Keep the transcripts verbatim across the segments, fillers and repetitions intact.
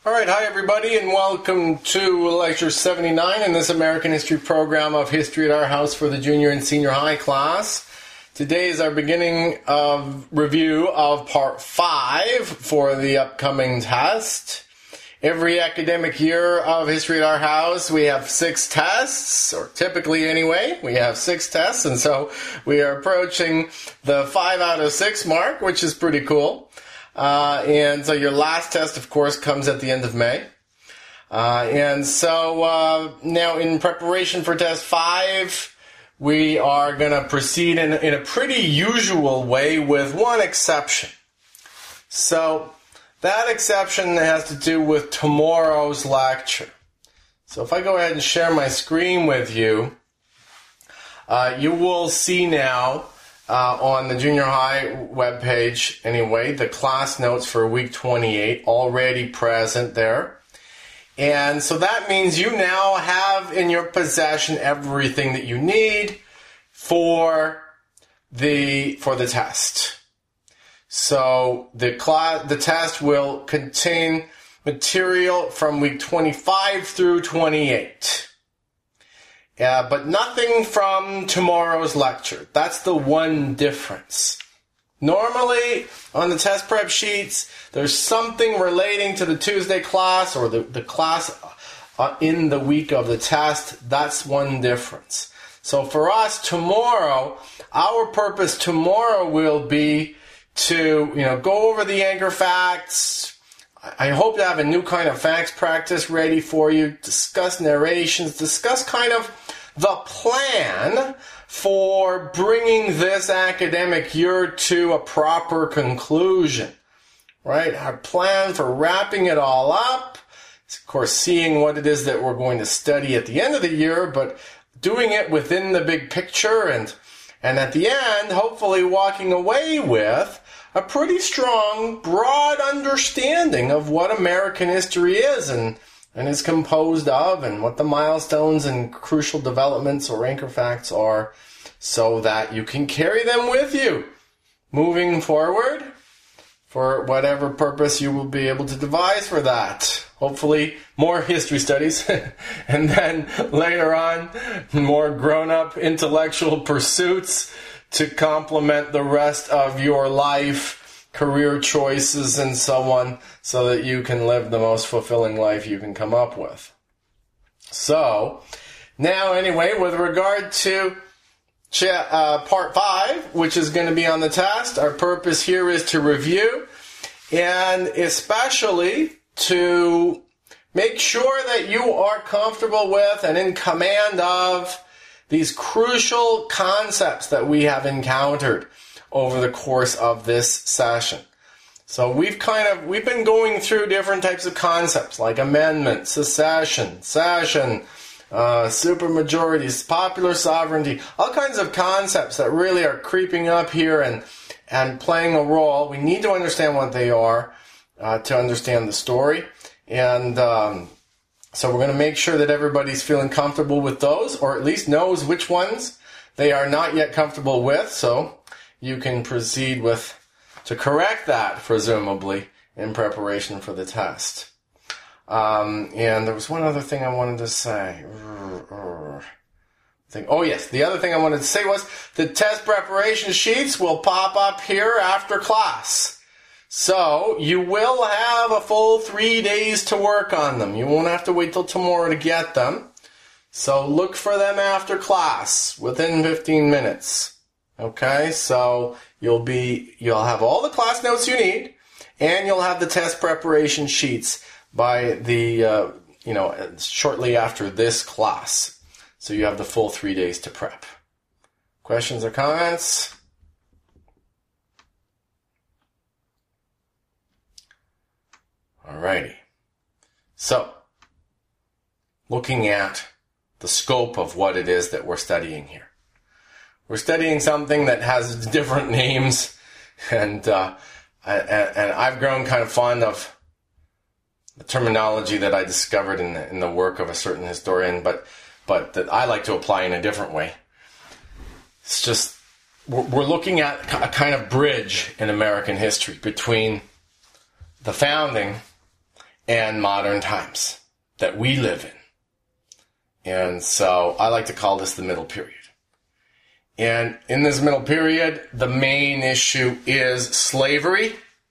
All right, hi everybody, and welcome to Lecture seventy-nine in this American History program of History at Our House for the junior and senior high class. Today is our beginning of review of Part five for the upcoming test. Every academic year of History at Our House, we have six tests, or typically anyway, we have six tests, and so we are approaching the five out of six mark, which is pretty cool. Uh, and so your last test, of course, comes at the end of May. Uh, and so uh, now in preparation for test five, we are going to proceed in, in a pretty usual way with one exception. So that exception has to do with tomorrow's lecture. So if I go ahead and share my screen with you, uh, you will see now Uh, on the junior high webpage, anyway, the class notes for week twenty-eight already present there. And so that means you now have in your possession everything that you need for the for the test. So the class the test will contain material from week twenty-five through twenty-eight. Uh, but nothing from tomorrow's lecture. That's the one difference. Normally, on the test prep sheets, there's something relating to the Tuesday class or the, the class uh, in the week of the test. That's one difference. So for us, tomorrow, our purpose tomorrow will be to, you know, go over the anchor facts. I hope to have a new kind of facts practice ready for you, discuss narrations, discuss kind of the plan for bringing this academic year to a proper conclusion, right? Our plan for wrapping it all up, of course, seeing what it is that we're going to study at the end of the year, but doing it within the big picture and, and at the end, hopefully walking away with a pretty strong, broad understanding of what American history is and, and is composed of and what the milestones and crucial developments or anchor facts are so that you can carry them with you moving forward for whatever purpose you will be able to devise for that. Hopefully more history studies and then later on more grown-up intellectual pursuits to complement the rest of your life, career choices, and so on, so that you can live the most fulfilling life you can come up with. So, now anyway, with regard to cha- uh, part five, which is going to be on the test, our purpose here is to review, and especially to make sure that you are comfortable with and in command of these crucial concepts that we have encountered over the course of this session. So we've kind of, we've been going through different types of concepts like amendment, secession, session, uh, supermajorities, popular sovereignty, all kinds of concepts that really are creeping up here and, and playing a role. We need to understand what they are uh, to understand the story. And um, So we're going to make sure that everybody's feeling comfortable with those, or at least knows which ones they are not yet comfortable with, so you can proceed with to correct that, presumably, in preparation for the test. Um, and there was one other thing I wanted to say. Oh yes, the other thing I wanted to say was the test preparation sheets will pop up here after class. So, you will have a full three days to work on them. You won't have to wait till tomorrow to get them. So, look for them after class, within fifteen minutes. Okay, so you'll be, you'll have all the class notes you need, and you'll have the test preparation sheets by the, uh, you know, shortly after this class. So, you have the full three days to prep. Questions or comments? Alrighty. So, looking at the scope of what it is that we're studying here. We're studying something that has different names, and uh, and, and I've grown kind of fond of the terminology that I discovered in the, in the work of a certain historian, but but that I like to apply in a different way. It's just, we're, we're looking at a kind of bridge in American history between the founding and modern times that we live in. And so I like to call this the middle period. And in this middle period, the main issue is slavery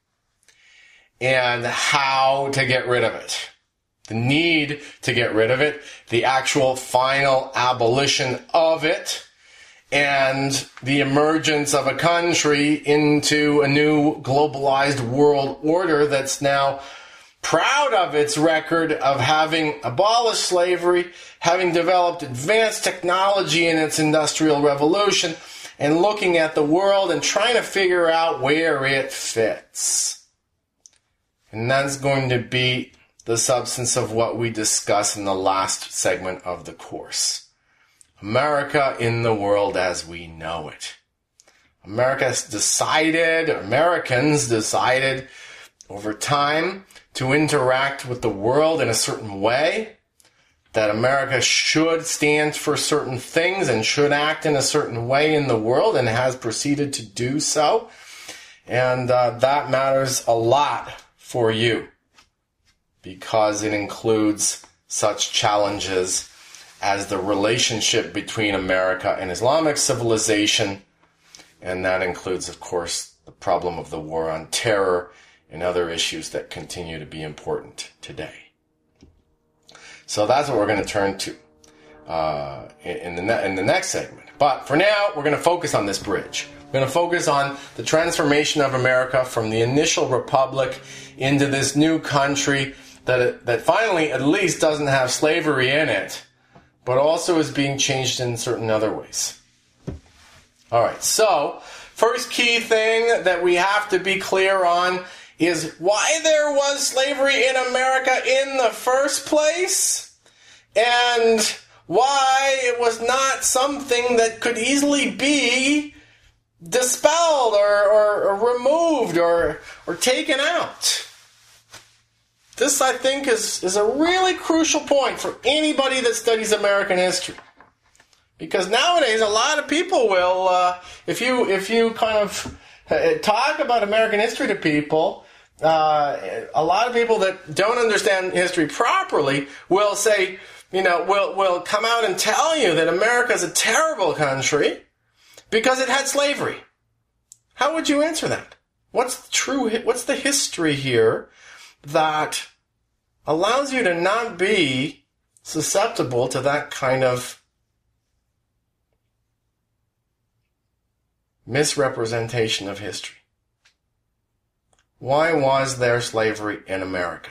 and how to get rid of it. The need to get rid of it, the actual final abolition of it, and the emergence of a country into a new globalized world order that's now proud of its record of having abolished slavery, having developed advanced technology in its industrial revolution, and looking at the world and trying to figure out where it fits. And that's going to be the substance of what we discuss in the last segment of the course. America in the world as we know it. America has decided, Americans decided over time to interact with the world in a certain way, that America should stand for certain things and should act in a certain way in the world, and has proceeded to do so. And uh, that matters a lot for you, because it includes such challenges as the relationship between America and Islamic civilization, and that includes, of course, the problem of the war on terror and other issues that continue to be important today. So that's what we're going to turn to uh, in, the ne- in the next segment. But for now, we're going to focus on this bridge. We're going to focus on the transformation of America from the initial republic into this new country that that finally at least doesn't have slavery in it, but also is being changed in certain other ways. All right, so first key thing that we have to be clear on is why there was slavery in America in the first place, and why it was not something that could easily be dispelled or, or, or removed or, or taken out. This, I think, is, is a really crucial point for anybody that studies American history. Because nowadays, a lot of people will, uh, if you if you kind of uh, talk about American history to people, uh, a lot of people that don't understand history properly will say, you know, will will come out and tell you that America is a terrible country because it had slavery. How would you answer that? What's the true? What's the history here that allows you to not be susceptible to that kind of misrepresentation of history? Why was there slavery in America?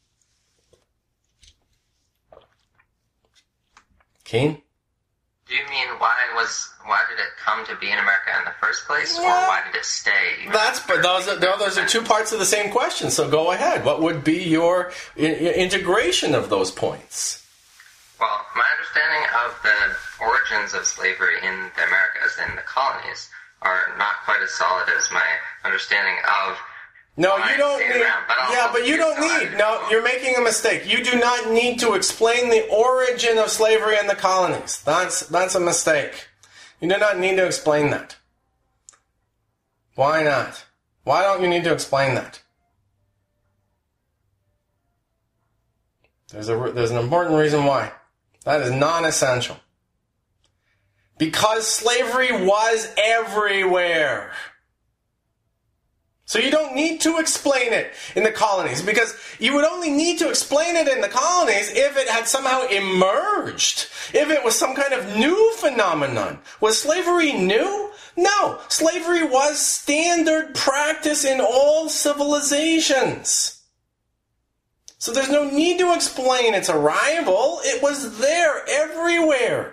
Keen? Do you mean why was why did it come to be in America in the first place, Yeah. or why did it stay? That's but those are those are two parts of the same question. So go ahead. What would be your I- integration of those points? Well, my understanding of the origins of slavery in the Americas and the colonies are not quite as solid as my understanding of. No, why you it don't stayed need. around, but I'll- Yeah, but you don't so I- need. No, you're making a mistake. You do not need to explain the origin of slavery in the colonies. That's that's a mistake. You do not need to explain that. Why not? Why don't you need to explain that? There's a there's an important reason why. That is non-essential. Because slavery was everywhere. So you don't need to explain it in the colonies, because you would only need to explain it in the colonies if it had somehow emerged, if it was some kind of new phenomenon. Was slavery new? No. Slavery was standard practice in all civilizations. So there's no need to explain its arrival. It was there everywhere.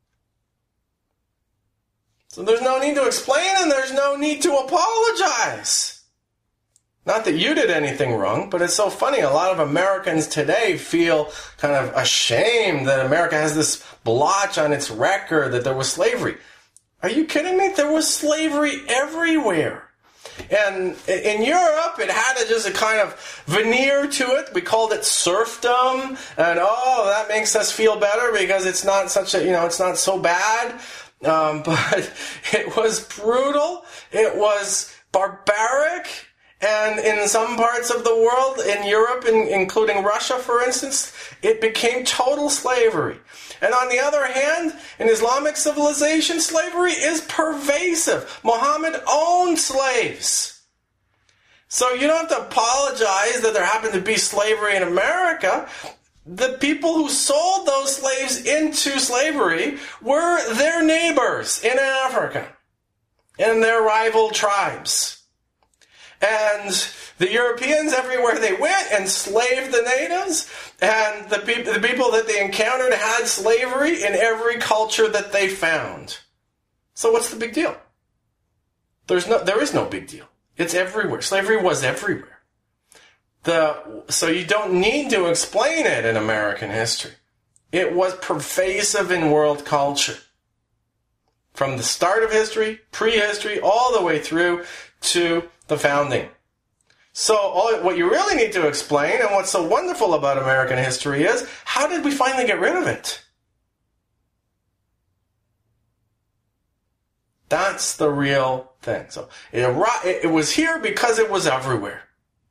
So there's no need to explain, and there's no need to apologize. Not that you did anything wrong, but it's so funny. A lot of Americans today feel kind of ashamed that America has this blotch on its record that there was slavery. Are you kidding me? There was slavery everywhere. And in Europe, it had a, just a kind of veneer to it. We called it serfdom. And, oh, that makes us feel better because it's not such a, you know, it's not so bad. Um, but it was brutal. It was barbaric. And in some parts of the world, in Europe, in, including Russia, for instance, it became total slavery. And on the other hand, in Islamic civilization, slavery is pervasive. Muhammad owned slaves. So you don't have to apologize that there happened to be slavery in America. The people who sold those slaves into slavery were their neighbors in Africa and their rival tribes. And the Europeans, everywhere they went, enslaved the natives, and the, pe- the people that they encountered had slavery in every culture that they found. So what's the big deal? There's no, there is no big deal. It's everywhere. Slavery was everywhere. The, so you don't need to explain it in American history. It was pervasive in world culture. From the start of history, prehistory, all the way through to the founding. So all, what you really need to explain, and what's so wonderful about American history, is how did we finally get rid of it? That's the real thing. So it, it was here because it was everywhere.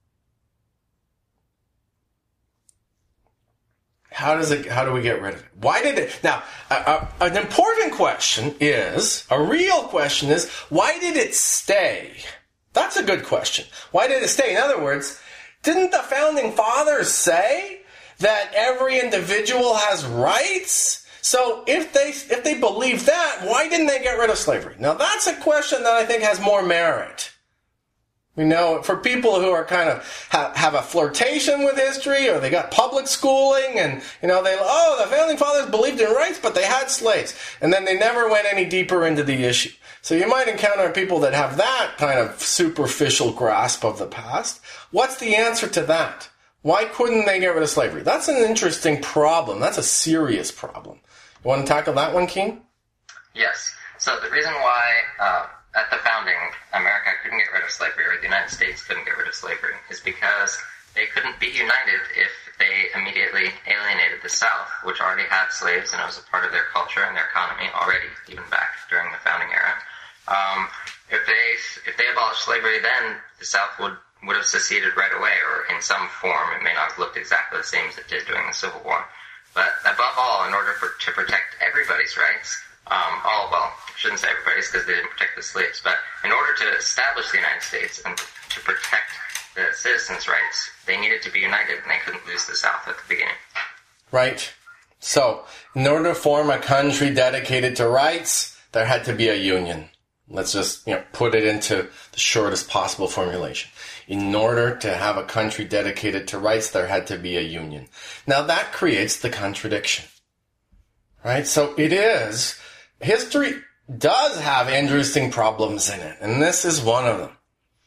How does it? How do we get rid of it? Why did it? Now, uh, uh, an important question is, a real question is, why did it stay? That's a good question. Why did it stay? In other words, didn't the founding fathers say that every individual has rights? So if they if they believe that, why didn't they get rid of slavery? Now that's a question that I think has more merit. You know, for people who are kind of have, have a flirtation with history, or they got public schooling, and you know they oh the founding fathers believed in rights, but they had slaves, and then they never went any deeper into the issue. So you might encounter people that have that kind of superficial grasp of the past. What's the answer to that? Why couldn't they get rid of slavery? That's an interesting problem. That's a serious problem. You want to tackle that one, Keen? Yes. So the reason why uh, at the founding America couldn't get rid of slavery, or the United States couldn't get rid of slavery, is because they couldn't be united if they immediately alienated the South, which already had slaves, and it was a part of their culture and their economy already, even back during the founding era. Um, if they if they abolished slavery, then the South would, would have seceded right away, or in some form. It may not have looked exactly the same as it did during the Civil War. But above all, in order for to protect everybody's rights, um, all well, I shouldn't say everybody's because they didn't protect the slaves, but in order to establish the United States and to protect the citizens' rights, they needed to be united, and they couldn't lose the South at the beginning. Right. So, in order to form a country dedicated to rights, there had to be a union. Let's just, you know, put it into the shortest possible formulation. In order to have a country dedicated to rights, there had to be a union. Now that creates the contradiction, right? So it is, history does have interesting problems in it, and this is one of them.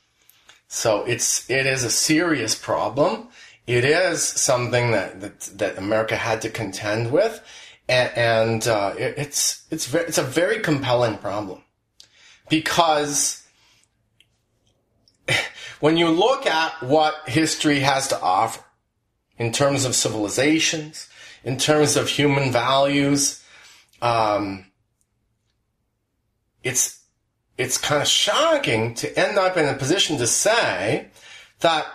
So it's, it is a serious problem. It is something that, that, that America had to contend with, and, and uh, it, it's, it's, very, it's a very compelling problem. Because when you look at what history has to offer in terms of civilizations, in terms of human values, um, it's it's kind of shocking to end up in a position to say that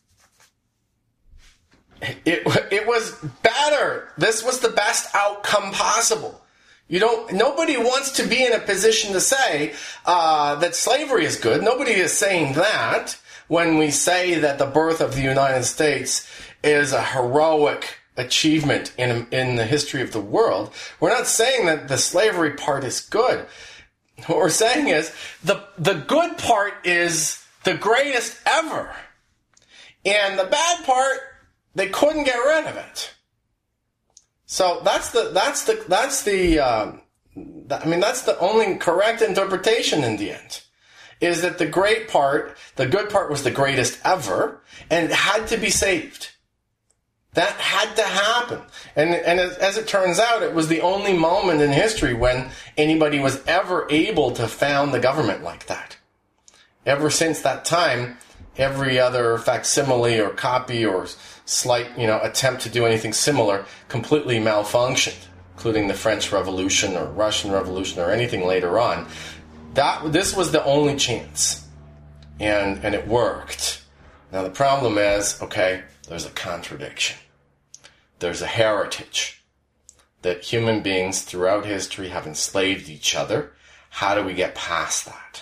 it it was better. This was the best outcome possible. You don't. Nobody wants to be in a position to say uh, that slavery is good. Nobody is saying that when we say that the birth of the United States is a heroic achievement in in the history of the world. We're not saying that the slavery part is good. What we're saying is the the good part is the greatest ever, and the bad part, they couldn't get rid of it. So that's the that's the that's the um, I mean that's the only correct interpretation in the end, is that the great part, the good part, was the greatest ever, and it had to be saved. That had to happen, and and as, as it turns out, it was the only moment in history when anybody was ever able to found the government like that. Ever since that time, every other facsimile or copy or slight, you know, attempt to do anything similar completely malfunctioned, including the French Revolution or Russian Revolution or anything later on. That this was the only chance. and, and it worked. Now the problem is, okay, there's a contradiction. There's a heritage that human beings throughout history have enslaved each other. How do we get past that?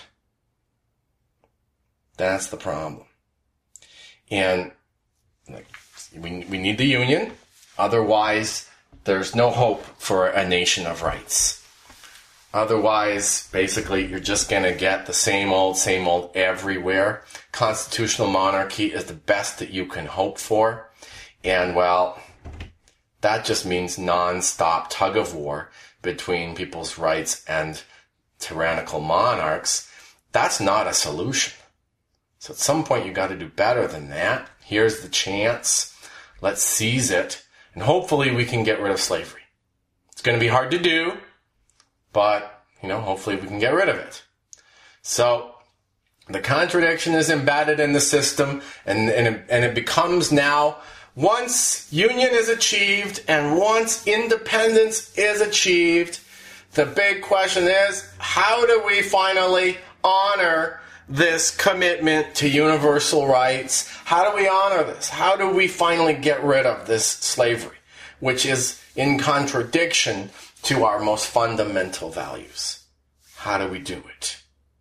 That's the problem. And like, we, we need the union. Otherwise, there's no hope for a nation of rights. Otherwise, basically, you're just going to get the same old, same old everywhere. Constitutional monarchy is the best that you can hope for. And, well, that just means non-stop tug of war between people's rights and tyrannical monarchs. That's not a solution. So at some point, you got to do better than that. Here's the chance. Let's seize it. And hopefully we can get rid of slavery. It's going to be hard to do, but, you know, hopefully we can get rid of it. So the contradiction is embedded in the system, and, and, it, and it becomes now, once union is achieved and once independence is achieved, the big question is, how do we finally honor this commitment to universal rights? How do we honor this? How do we finally get rid of this slavery, which is in contradiction to our most fundamental values? How do we do it?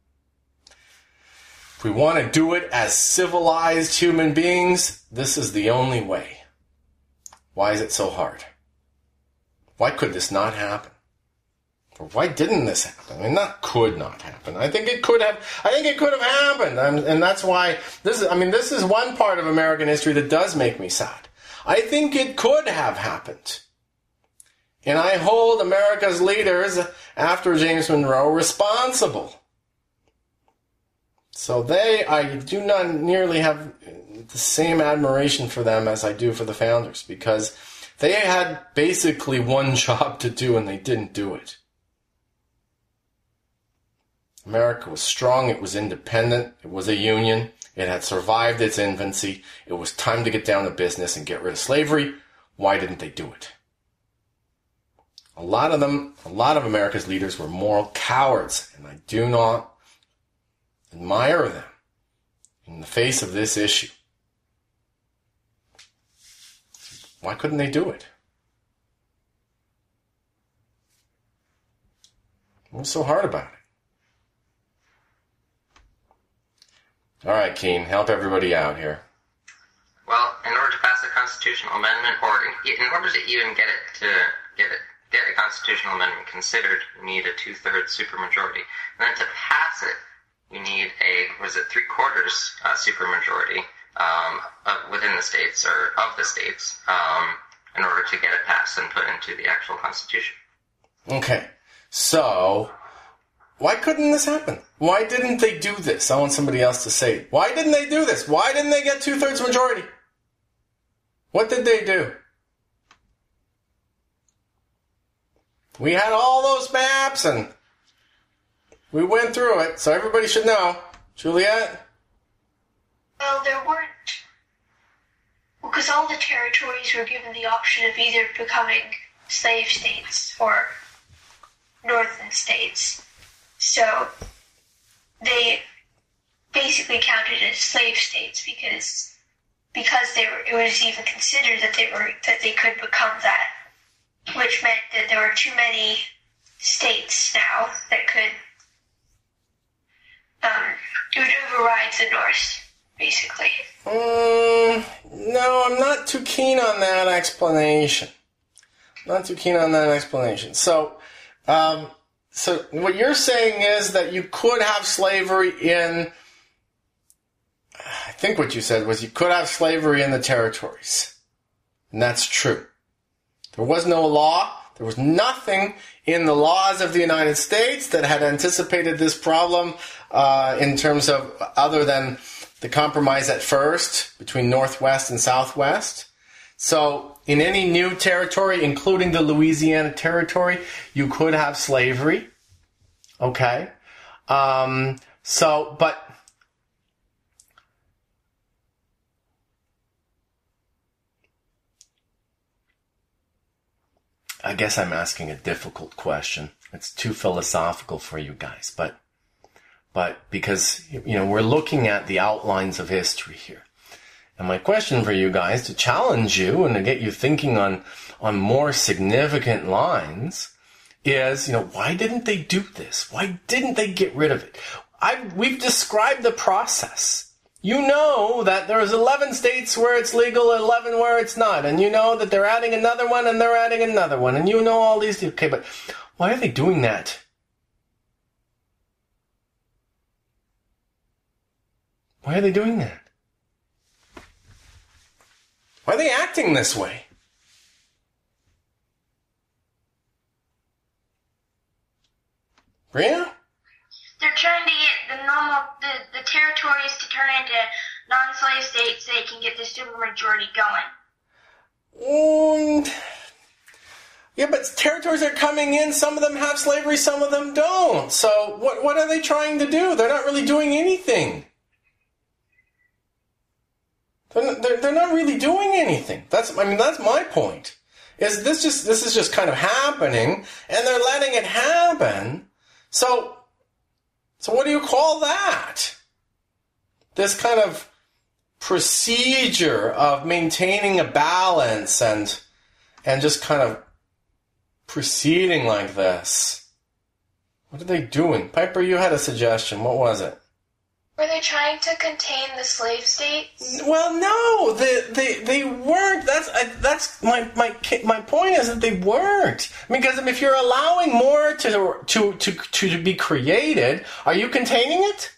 If we want to do it as civilized human beings, this is the only way. Why is it so hard? Why could this not happen? Or why didn't this happen? I mean, that could not happen. I think it could have. I think it could have happened, and, and that's why this is. I mean, this is one part of American history that does make me sad. I think it could have happened, and I hold America's leaders after James Monroe responsible. So they, I do not nearly have the same admiration for them as I do for the founders, because they had basically one job to do and they didn't do it. America was strong, it was independent, it was a union, it had survived its infancy, it was time to get down to business and get rid of slavery. Why didn't they do it? A lot of them, a lot of America's leaders were moral cowards, and I do not admire them in the face of this issue. Why couldn't they do it? What's so hard about it? All right, Keen, help everybody out here. Well, in order to pass a constitutional amendment, or in, in order to even get it to get it get a constitutional amendment considered, you need a two-thirds supermajority. And then to pass it, you need a was it three quarters uh, supermajority um, of, within the states or of the states um, in order to get it passed and put into the actual constitution. Okay, so why couldn't this happen? Why didn't they do this? I want somebody else to say it. Why didn't they do this? Why didn't they get two-thirds majority? What did they do? We had all those maps and we went through it, so everybody should know. Juliet? Well, there weren't. Well, because all the territories were given the option of either becoming slave states or northern states. So they basically counted as slave states because because they were. It was even considered that they were that they could become that, which meant that there were too many states now that could. Um, it would override the North, basically. Um, no, I'm not too keen on that explanation. Not too keen on that explanation. So, um, so what you're saying is that you could have slavery in, I think what you said was you could have slavery in the territories. And that's true. There was no law. There was nothing in the laws of the United States that had anticipated this problem uh, in terms of other than the compromise at first between Northwest and Southwest. So in any new territory, including the Louisiana Territory, you could have slavery. Okay. Um, so, but I guess I'm asking a difficult question. It's too philosophical for you guys, but but because, you know, we're looking at the outlines of history here. And my question for you guys, to challenge you and to get you thinking on, on more significant lines, is, you know, why didn't they do this? Why didn't they get rid of it? I, we've described the process. You know that there's eleven states where it's legal, eleven where it's not. And you know that they're adding another one and they're adding another one. And you know all these. Okay, but why are they doing that? Why are they doing that? Why are they acting this way? Brianna? They're trying to get the normal, the, the territories to turn into non-slave states so they can get the supermajority going. Um, yeah, but territories are coming in. Some of them have slavery, some of them don't. So what, what are they trying to do? They're not really doing anything. They're not, they're, they're not really doing anything. That's, I mean, that's my point. Is this just, this is just kind of happening, and they're letting it happen. So, so what do you call that? This kind of procedure of maintaining a balance and, and just kind of proceeding like this. What are they doing? Piper, you had a suggestion. What was it? Were they trying to contain the slave states? Well, no, they they, they weren't. That's I, that's my my my point is that they weren't. Because if you're allowing more to to to to be created, are you containing it?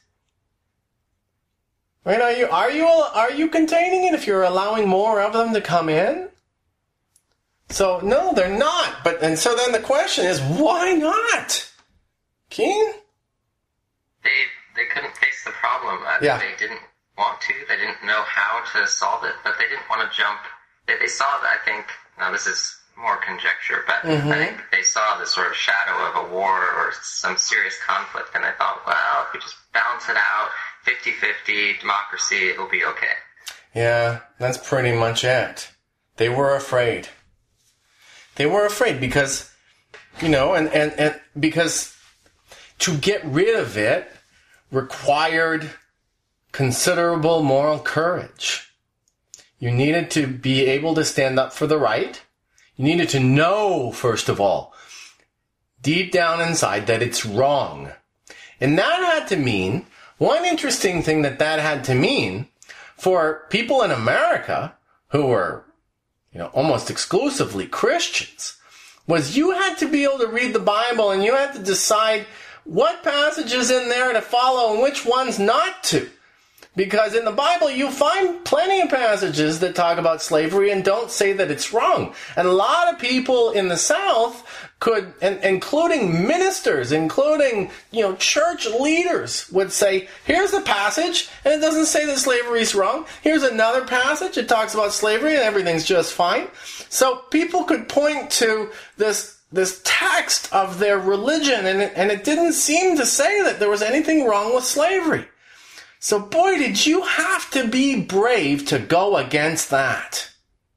Right? Are you are you are you containing it if you're allowing more of them to come in? So no, they're not. But and so then the question is, why not? Keen? They they couldn't face the problem. Uh, Yeah. They didn't want to. They didn't know how to solve it, but they didn't want to jump. They, they saw that, I think, now this is more conjecture, but Mhm. I think they saw the sort of shadow of a war or some serious conflict, and they thought, well, if we just balance it out, fifty-fifty, democracy, it'll be okay. Yeah, that's pretty much it. They were afraid. They were afraid because, you know, and, and, and because to get rid of it required considerable moral courage. You needed to be able to stand up for the right. You needed to know, first of all, deep down inside that it's wrong. And that had to mean, one interesting thing that that had to mean for people in America who were, you know, almost exclusively Christians, was you had to be able to read the Bible and you had to decide what passages in there to follow and which ones not to. Because in the Bible, you find plenty of passages that talk about slavery and don't say that it's wrong. And a lot of people in the South could, and including ministers, including, you know, church leaders, would say, here's the passage, and it doesn't say that slavery is wrong. Here's another passage, it talks about slavery, and everything's just fine. So people could point to this this text of their religion, and it, and it didn't seem to say that there was anything wrong with slavery. So boy, did you have to be brave to go against that.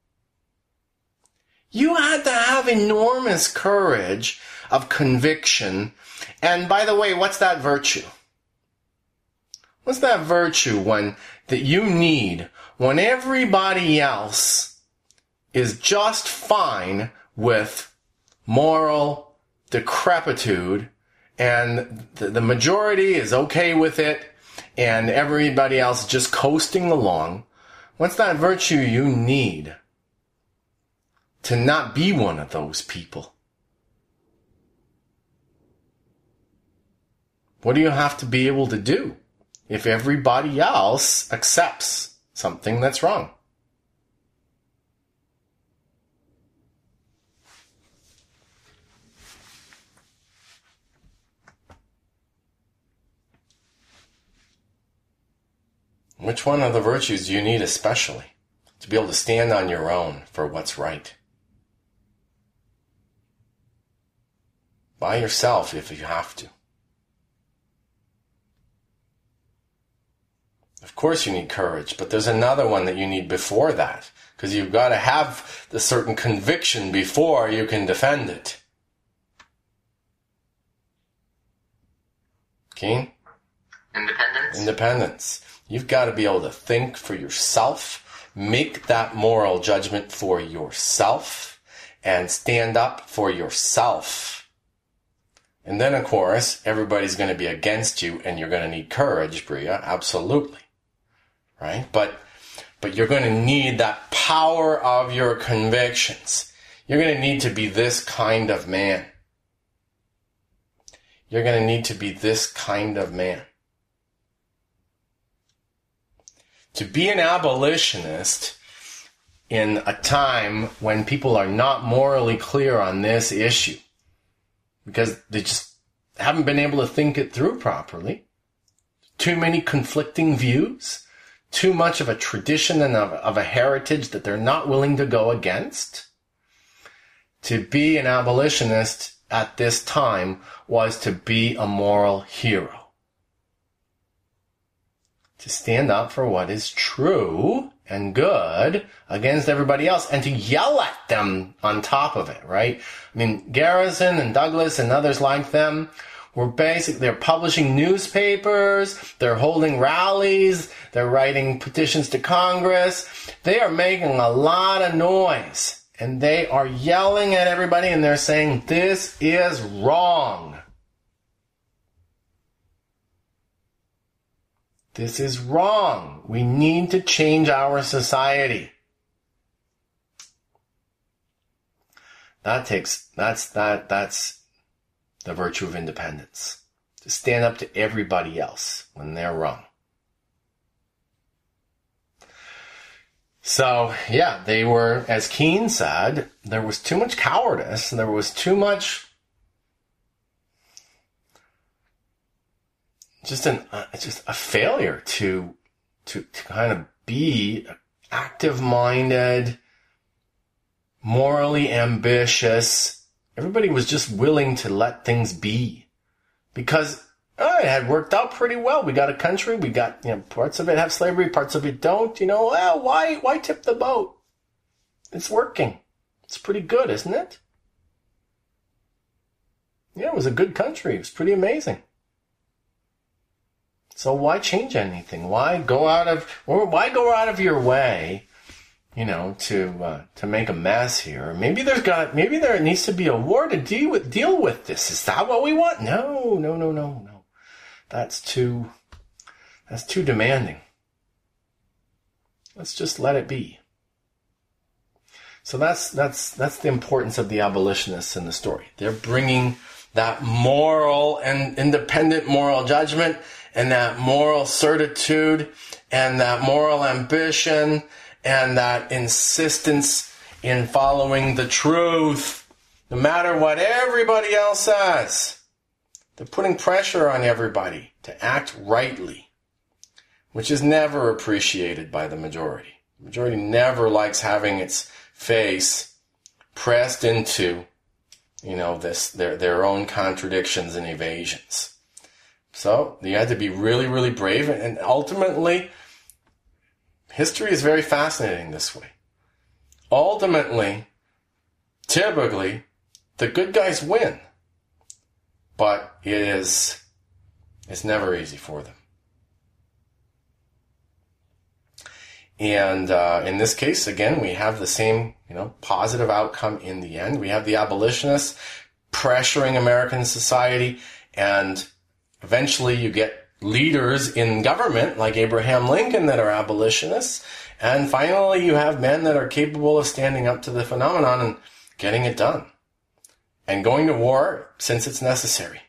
You had to have enormous courage of conviction. And by the way, what's that virtue? What's that virtue when that you need when everybody else is just fine with moral decrepitude and the, the majority is okay with it and everybody else just coasting along? What's that virtue you need to not be one of those people? What do you have to be able to do if everybody else accepts something that's wrong? Which one of the virtues do you need especially to be able to stand on your own for what's right? By yourself if you have to. Of course you need courage, but there's another one that you need before that, because you've got to have the certain conviction before you can defend it. Keen? Independence? Independence. You've got to be able to think for yourself, make that moral judgment for yourself, and stand up for yourself. And then, of course, everybody's going to be against you, and you're going to need courage, Bria, absolutely. Right? But, but you're going to need that power of your convictions. You're going to need to be this kind of man. You're going to need to be this kind of man. To be an abolitionist in a time when people are not morally clear on this issue, because they just haven't been able to think it through properly, too many conflicting views, too much of a tradition and of, of a heritage that they're not willing to go against. To be an abolitionist at this time was to be a moral hero. To stand up for what is true and good against everybody else, and to yell at them on top of it, right? I mean, Garrison and Douglas and others like them were basically, they're publishing newspapers, they're holding rallies, they're writing petitions to Congress. They are making a lot of noise, and they are yelling at everybody, and they're saying, this is wrong. This is wrong. We need to change our society. That takes, that's, that, that's the virtue of independence. To stand up to everybody else when they're wrong. So, yeah, they were, as Keene said, there was too much cowardice, there was too much just an uh, just a failure to to to kind of be active-minded, morally ambitious. Everybody was just willing to let things be because oh, it had worked out pretty well. We got a country. We got, you know, parts of it have slavery, parts of it don't. You know, well, why why tip the boat? It's working. It's pretty good, isn't it? Yeah, it was a good country. It was pretty amazing. So why change anything? Why go out of, or why go out of your way, you know, to uh, to make a mess here? Maybe there's got, maybe there needs to be a war to deal with deal with this. Is that what we want? No, no, no, no, no. That's too, that's too demanding. Let's just let it be. So that's that's that's the importance of the abolitionists in the story. They're bringing that moral and independent moral judgment, and that moral certitude, and that moral ambition, and that insistence in following the truth, no matter what everybody else says. They're putting pressure on everybody to act rightly, which is never appreciated by the majority. The majority never likes having its face pressed into, you know, this their their own contradictions and evasions. So you had to be really, really brave, and ultimately, history is very fascinating this way. Ultimately, typically, the good guys win, but it is it's never easy for them. And uh, in this case, again, we have the same, you know, positive outcome in the end. We have the abolitionists pressuring American society, and eventually you get leaders in government like Abraham Lincoln that are abolitionists. And finally, you have men that are capable of standing up to the phenomenon and getting it done. And going to war since it's necessary.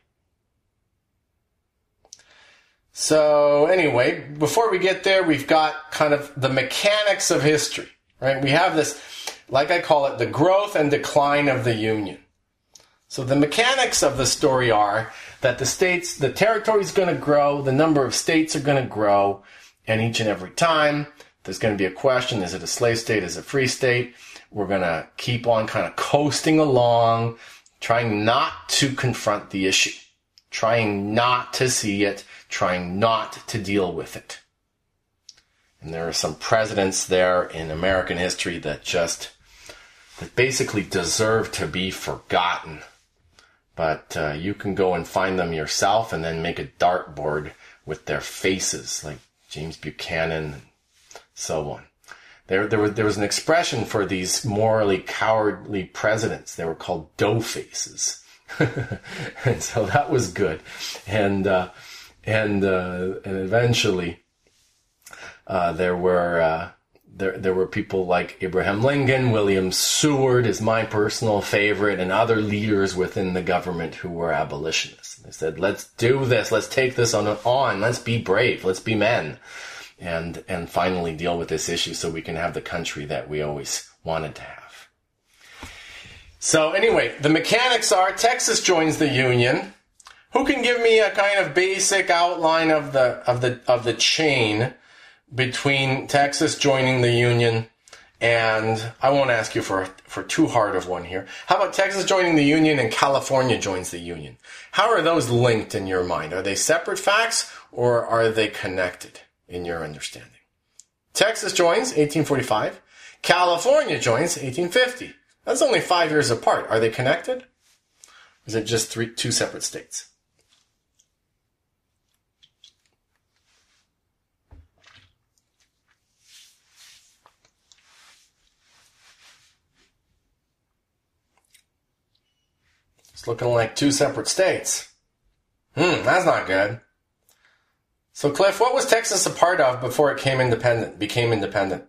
So anyway, before we get there, we've got kind of the mechanics of history, right? We have this, like I call it, the growth and decline of the Union. So the mechanics of the story are that the states, the territory is going to grow, the number of states are going to grow, and each and every time there's going to be a question, is it a slave state, is it a free state? We're going to keep on kind of coasting along, trying not to confront the issue, trying not to see it, trying not to deal with it. And there are some presidents there in American history that just, that basically deserve to be forgotten. But uh, you can go and find them yourself and then make a dartboard with their faces, like James Buchanan and so on. There, there was there was an expression for these morally cowardly presidents. They were called dough faces, and so that was good. And uh, and uh, and eventually, uh, there were uh, there there were people like Abraham Lincoln, William Seward is my personal favorite, and other leaders within the government who were abolitionists. They said, "Let's do this. Let's take this on. on. Let's be brave. Let's be men." And and finally deal with this issue so we can have the country that we always wanted to have. So anyway, the mechanics are Texas joins the Union. Who can give me a kind of basic outline of the of the of the chain between Texas joining the Union and I won't ask you for for too hard of one here. How about Texas joining the Union and California joins the Union? How are those linked in your mind? Are they separate facts or are they connected? In your understanding. Texas joins eighteen forty-five. California joins eighteen fifty. That's only five years apart. Are they connected? Or is it just three, two separate states? It's looking like two separate states. Hmm, that's not good. So, Cliff, what was Texas a part of before it came independent, became independent?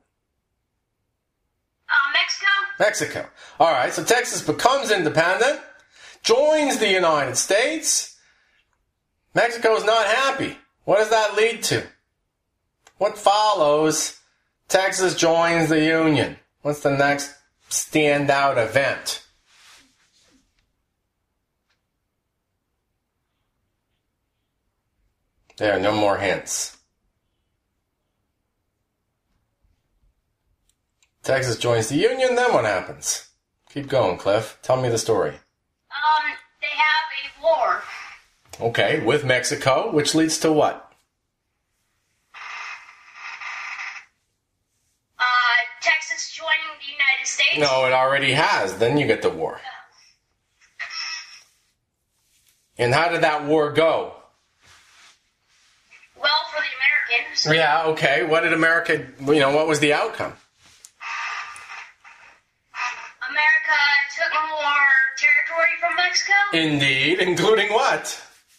Uh, Mexico? Mexico. All right, so Texas becomes independent, joins the United States. Mexico is not happy. What does that lead to? What follows? Texas joins the Union. What's the next standout event? There, no more hints. Texas joins the Union, then what happens? Keep going, Cliff. Tell me the story. Um, they have a war. Okay, with Mexico, which leads to what? Uh, Texas joining the United States. No, it already has. Then you get the war. And how did that war go? Well, for the Americans. Yeah, okay. What did America, you know, what was the outcome? America took more territory from Mexico. Indeed, including what?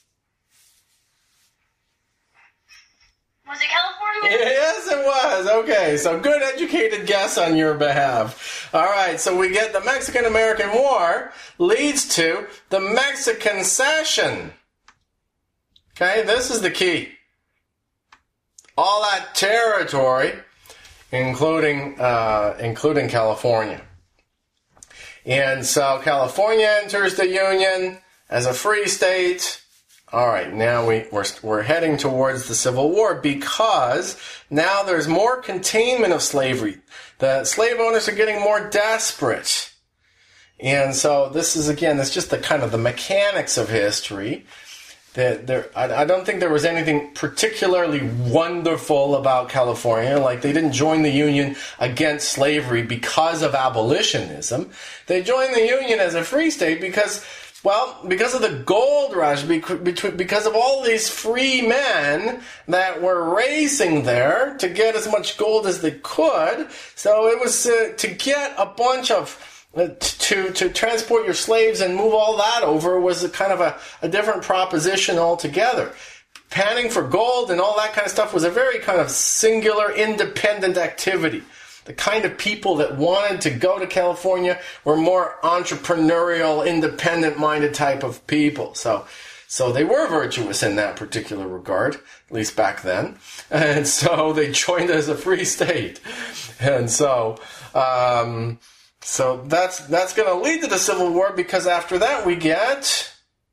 Was it California? Yes, it was. Okay, so good educated guess on your behalf. All right, so we get the Mexican-American War leads to the Mexican Cession. Okay, this is the key. All that territory, including uh, including California. And so California enters the Union as a free state. All right, now we, we're, we're heading towards the Civil War because now there's more containment of slavery. The slave owners are getting more desperate. And so this is, again, it's just the kind of the mechanics of history. That there, I, I don't think there was anything particularly wonderful about California. Like, they didn't join the Union against slavery because of abolitionism. They joined the Union as a free state because, well, because of the gold rush, because of all these free men that were racing there to get as much gold as they could. So it was uh, to get a bunch of Uh, to to transport your slaves and move all that over was a kind of a, a different proposition altogether. Panning for gold and all that kind of stuff was a very kind of singular, independent activity. The kind of people that wanted to go to California were more entrepreneurial, independent-minded type of people. So, so they were virtuous in that particular regard, at least back then. And so they joined as a free state. And so... Um, So that's that's going to lead to the Civil War because after that we get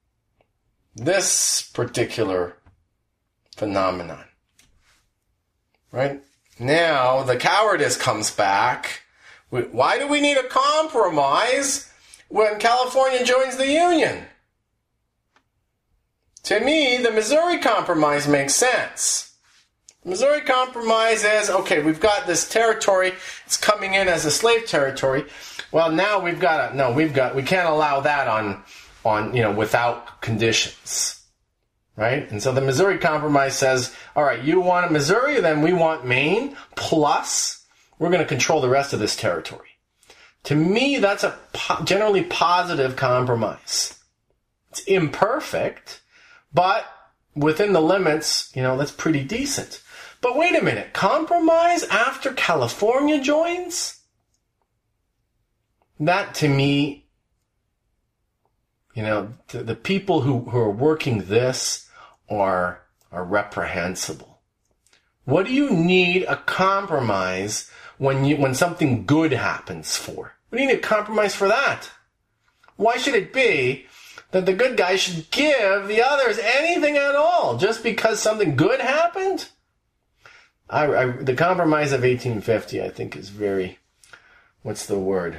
this particular phenomenon. Right? Now the cowardice comes back. Why do we need a compromise when California joins the Union? To me, the Missouri Compromise makes sense. The Missouri Compromise is, okay, we've got this territory, it's coming in as a slave territory. Well, now we've got to, no, we've got, we can't allow that on, on, you know, without conditions. right? And so the Missouri Compromise says, all right, you want Missouri, then we want Maine, plus we're going to control the rest of this territory. To me, that's a po- generally positive compromise. It's imperfect, but within the limits, you know, that's pretty decent. But wait a minute, compromise after California joins? That, to me, you know, the, the people who, who are working this are, are reprehensible. What do you need a compromise when you when something good happens for? What do you need a compromise for that? Why should it be that the good guys should give the others anything at all just because something good happened? I, I, the compromise of eighteen fifty, I think, is very, what's the word?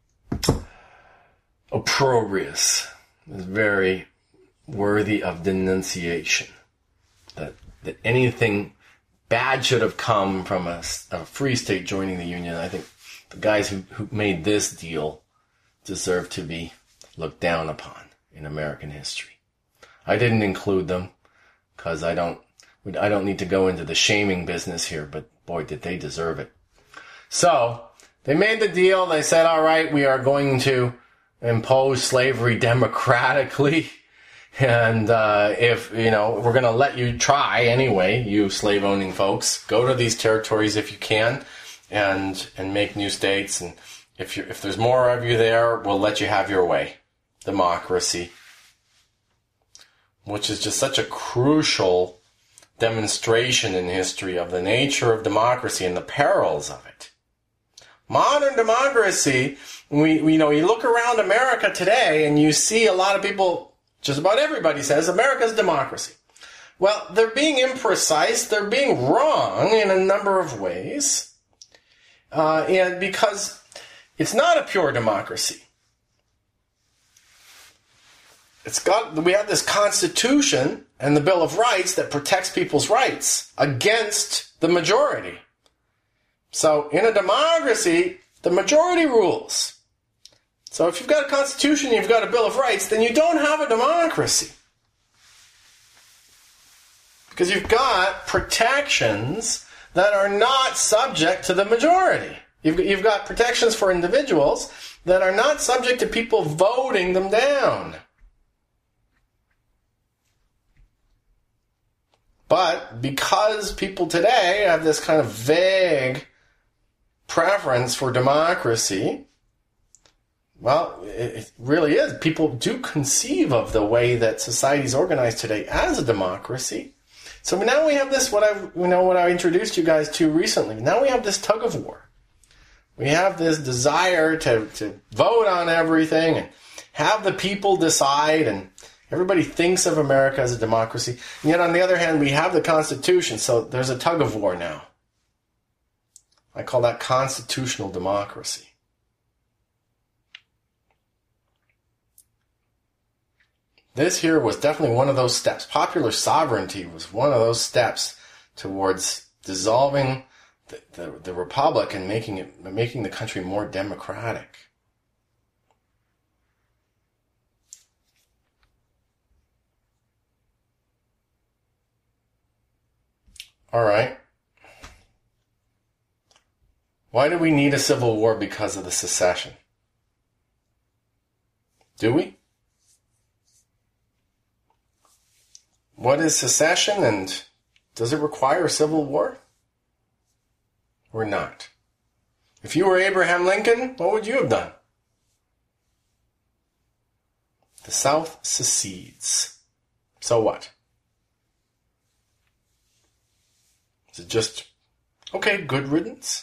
Opprobrious. Is very worthy of denunciation. That that anything bad should have come from a, a free state joining the Union. I think the guys who, who made this deal deserve to be looked down upon in American history. I didn't include them because I don't I don't need to go into the shaming business here, but boy, did they deserve it. So they made the deal. They said, all right, we are going to impose slavery democratically. And uh, if, you know, we're going to let you try anyway, you slave-owning folks, go to these territories if you can and and make new states. And if you if there's more of you there, we'll let you have your way. Democracy. Which is just such a crucial demonstration in history of the nature of democracy and the perils of it. Modern democracy, we, we you know, you look around America today and you see a lot of people, just about everybody says, America's democracy. Well, they're being imprecise, they're being wrong in a number of ways, uh, and because it's not a pure democracy. It's got, we have this Constitution and the Bill of Rights that protects people's rights against the majority. So in a democracy, the majority rules. So if you've got a Constitution, you've got a Bill of Rights, then you don't have a democracy. Because you've got protections that are not subject to the majority. You've, you've got protections for individuals that are not subject to people voting them down. But because people today have this kind of vague preference for democracy, well, it really is. People do conceive of the way that society is organized today as a democracy. So now we have this, what I you know, what I introduced you guys to recently. Now we have this tug of war. We have this desire to, to vote on everything and have the people decide, and everybody thinks of America as a democracy. And yet on the other hand, we have the Constitution, so there's a tug of war now. I call that constitutional democracy. This here was definitely one of those steps. Popular sovereignty was one of those steps towards dissolving the, the, the republic and making it making the country more democratic. All right. Why do we need a civil war because of the secession? Do we? What is secession, and does it require a civil war? Or not? If you were Abraham Lincoln, what would you have done? The South secedes. So what? Is it just, okay, good riddance?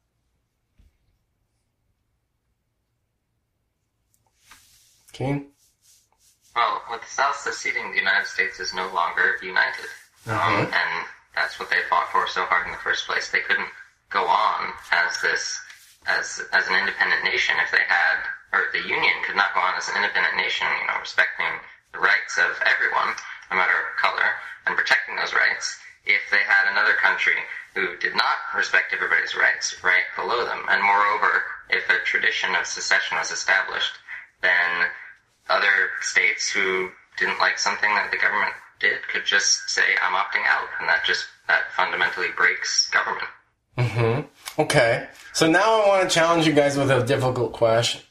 Keen? Well, with the South seceding, the United States is no longer united. Mm-hmm. Um, and that's what they fought for so hard in the first place. They couldn't go on as this, as as an independent nation if they had, or the Union could not go on as an independent nation, you know, respecting the rights of everyone, no matter color, and protecting those rights, if they had another country who did not respect everybody's rights right below them. And moreover, if a tradition of secession was established, then other states who didn't like something that the government did could just say, I'm opting out, and that just that fundamentally breaks government. Mm-hmm. Okay. So now I want to challenge you guys with a difficult question.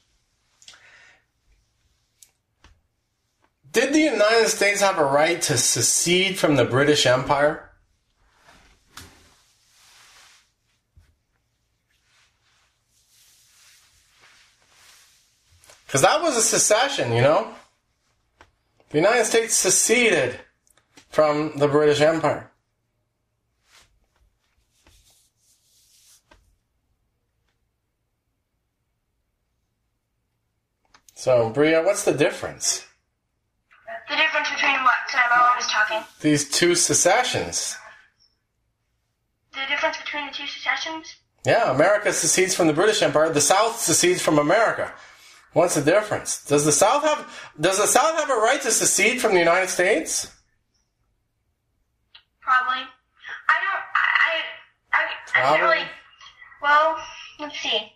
Did the United States have a right to secede from the British Empire? Because that was a secession, you know? The United States seceded from the British Empire. So, Bria, what's the difference? The difference between what? Sorry, my mom was talking. These two secessions. The difference between the two secessions? Yeah, America secedes from the British Empire. The South secedes from America. What's the difference? Does the South have Does the South have a right to secede from the United States? Probably. I don't. I. I. I can't really. Well, let's see.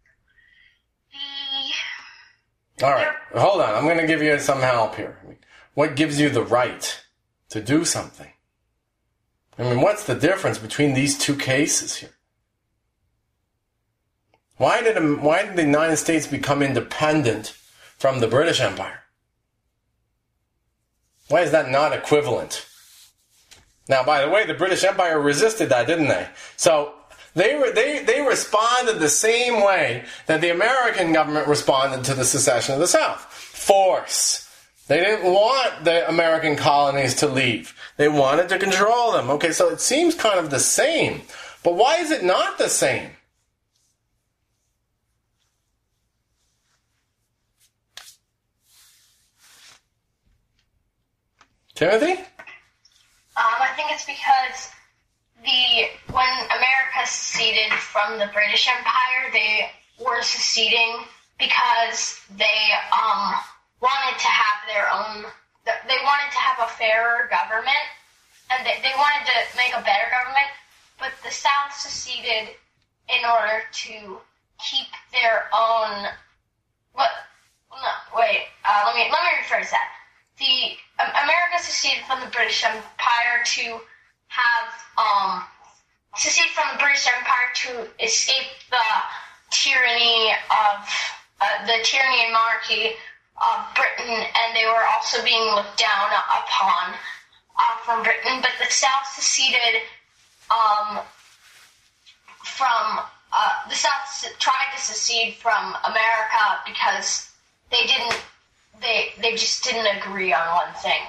The. All right, hold on. I'm going to give you some help here. What gives you the right to do something? I mean, what's the difference between these two cases here? Why did why did the United States become independent from the British Empire? Why is that not equivalent? Now, by the way, the British Empire resisted that, didn't they? So they were they they responded the same way that the American government responded to the secession of the South. Force. They didn't want the American colonies to leave. They wanted to control them. Okay, so it seems kind of the same. But why is it not the same? Timothy? Um, I think it's because the when America seceded from the British Empire, they were seceding because they um wanted to have their own. They wanted to have a fairer government, and they, they wanted to make a better government. But the South seceded in order to keep their own. What? No, wait. Uh, let me let me rephrase that. The um, America seceded from the British Empire to have um secede from the British Empire to escape the tyranny of uh, the tyranny and monarchy of Britain, and they were also being looked down upon uh, from Britain. But the South seceded um from uh, the South tried to secede from America because they didn't. They they just didn't agree on one thing.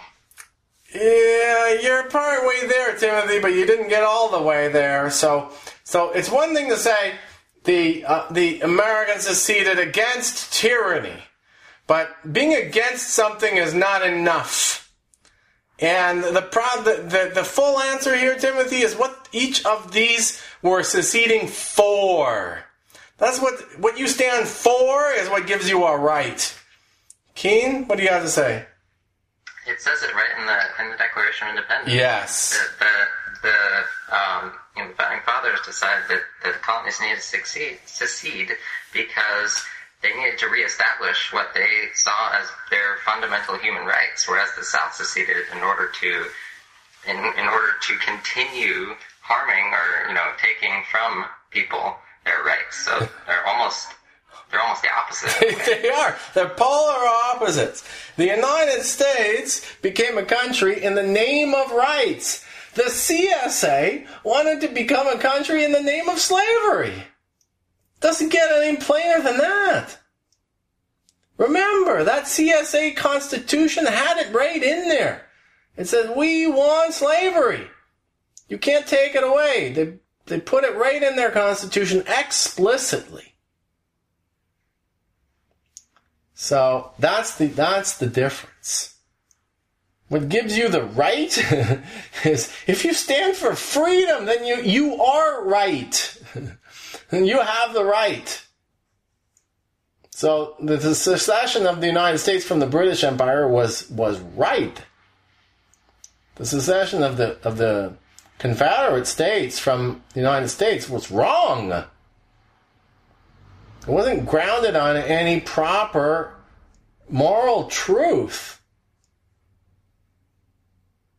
Yeah, you're part way there, Timothy, but you didn't get all the way there. So, so it's one thing to say the uh, the Americans seceded against tyranny, but being against something is not enough. And the pro- the, the the full answer here, Timothy, is what each of these were seceding for. That's what what you stand for is what gives you a right. Keen, what do you have to say? It says it right in the in the Declaration of Independence. Yes. The the, the um, you know, the founding fathers decided that, that the colonies needed to succeed, secede because they needed to reestablish what they saw as their fundamental human rights, whereas the South seceded in order to in in order to continue harming or you know taking from people their rights. So they're almost. They're almost the opposite. They are. They're polar opposites. The United States became a country in the name of rights. The C S A wanted to become a country in the name of slavery. Doesn't get any plainer than that. Remember, that C S A Constitution had it right in there. It says, we want slavery. You can't take it away. They, they put it right in their Constitution explicitly. So that's the that's the difference. What gives you the right is if you stand for freedom, then you, you are right. And you have the right. So the, the secession of the United States from the British Empire was was right. The secession of the of the Confederate States from the United States was wrong. It wasn't grounded on any proper moral truth.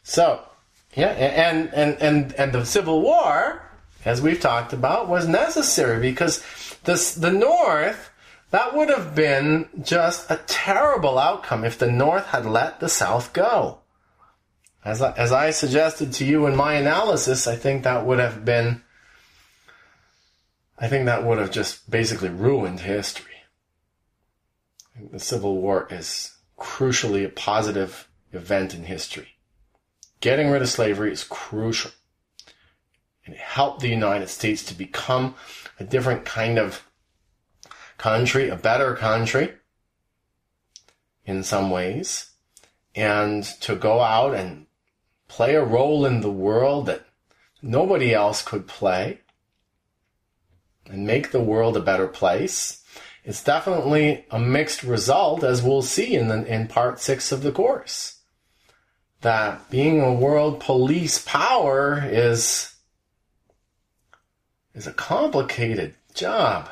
So, yeah, and, and, and, and the Civil War, as we've talked about, was necessary because this, the North, that would have been just a terrible outcome if the North had let the South go. As I, as I suggested to you in my analysis, I think that would have been, I think that would have just basically ruined history. I think the Civil War is crucially a positive event in history. Getting rid of slavery is crucial. And it helped the United States to become a different kind of country, a better country in some ways, and to go out and play a role in the world that nobody else could play and make the world a better place. It's definitely a mixed result, as we'll see in the, in part six of the course, that being a world police power is is a complicated job.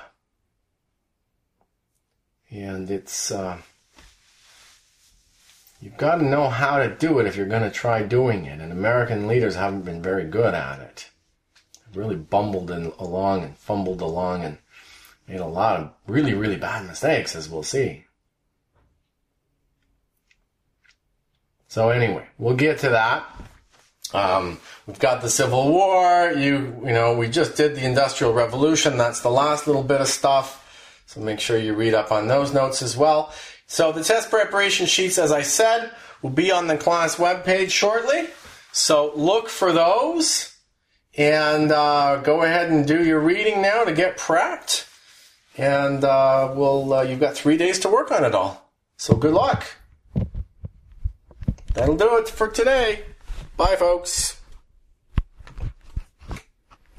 And it's, uh, you've got to know how to do it if you're going to try doing it. And American leaders haven't been very good at it. They've really bumbled in, along and fumbled along and made a lot of really, really bad mistakes, as we'll see. So anyway, we'll get to that. Um, we've got the Civil War. You, you know, we just did the Industrial Revolution. That's the last little bit of stuff. So make sure you read up on those notes as well. So the test preparation sheets, as I said, will be on the class webpage shortly. So look for those and uh, go ahead and do your reading now to get prepped. And uh, we'll, uh, you've got three days to work on it all. So good luck. That'll do it for today. Bye, folks.